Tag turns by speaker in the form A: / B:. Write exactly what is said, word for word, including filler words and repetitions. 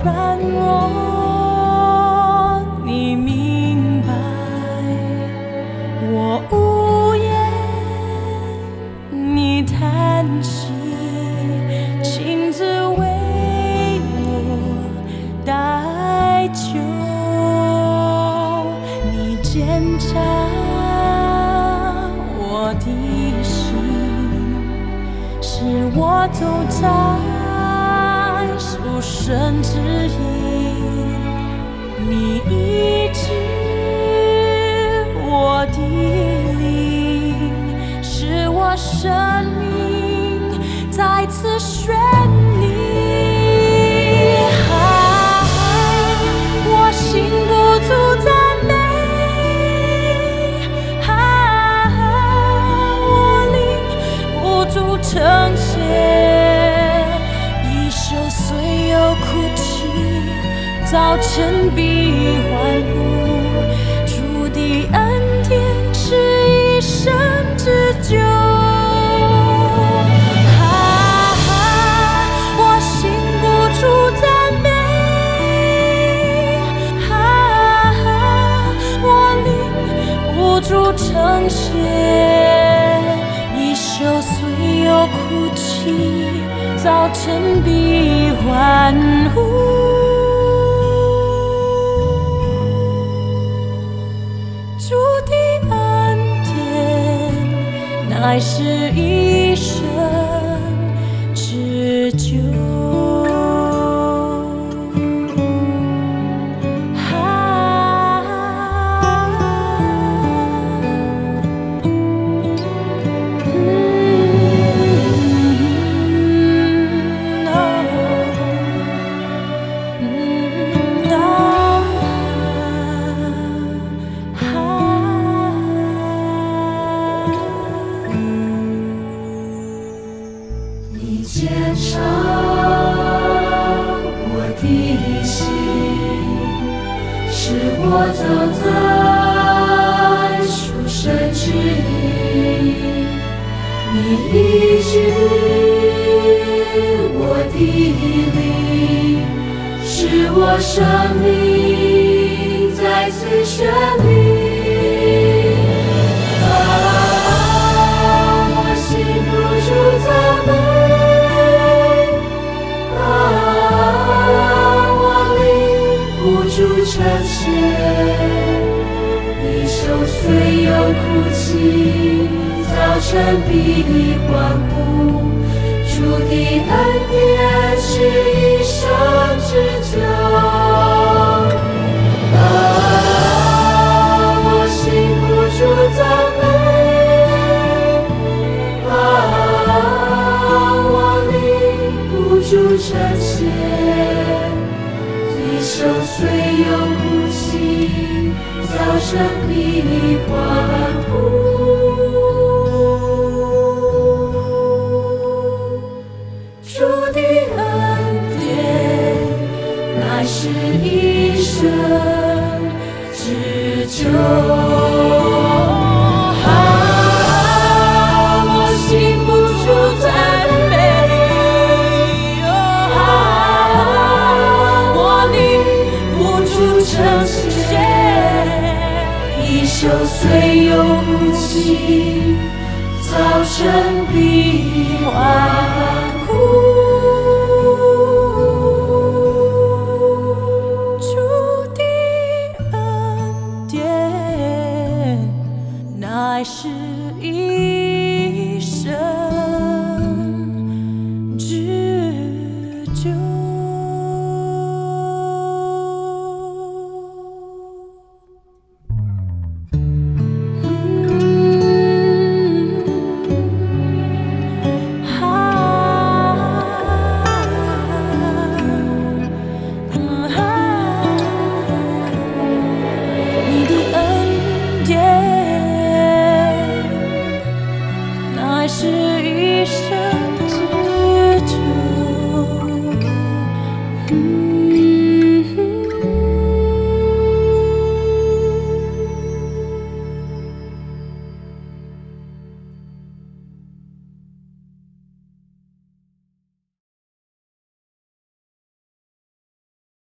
A: 软弱，你明白我无言，你叹息，亲自为我代求，你检查我的心，是我走在属神之意，你医治我的灵，使我生命再次绚丽。啊，我心不住赞美，啊，我灵不住称谢，一宿虽有哭泣，早晨必欢呼。主的恩典是一生之久。主称谢，一宿虽有哭泣，早晨必欢呼。主的恩典乃是一生之久。
B: 检查我的心，使我走在属神之意，你医治我的灵，使我生命再次绚丽。啊，我心不住赞美，主称谢，一宿虽有哭泣，早晨必欢呼。主的恩典是一生之久。啊，我心不住赞美，啊，我灵不住称谢，一宿虽有哭泣，早晨必欢呼。主的恩典乃是一生之久。一宿虽有哭泣，早晨必欢